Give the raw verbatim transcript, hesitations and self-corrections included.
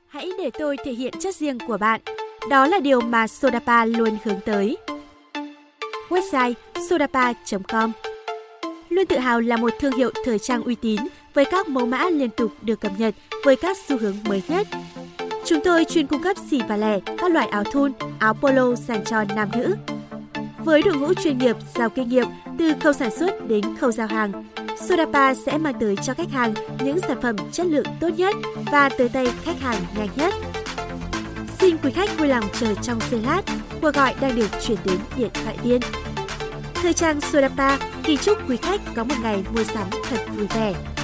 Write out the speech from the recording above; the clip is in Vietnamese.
Hãy để tôi thể hiện chất riêng của bạn. Đó là điều mà Sodapa luôn hướng tới. Website sodapa chấm com. Luôn tự hào là một thương hiệu thời trang uy tín với các mẫu mã liên tục được cập nhật với các xu hướng mới nhất. Chúng tôi chuyên cung cấp xỉ và lẻ các loại áo thun, áo polo dành cho nam nữ. Với đội ngũ chuyên nghiệp, giàu kinh nghiệm từ khâu sản xuất đến khâu giao hàng, Sodapa sẽ mang tới cho khách hàng những sản phẩm chất lượng tốt nhất và tới tay khách hàng nhanh nhất. Xin quý khách vui lòng chờ trong giây lát, cuộc gọi đang được chuyển đến điện thoại viên. Thời trang Sodapa kỳ chúc quý khách có một ngày mua sắm thật vui vẻ.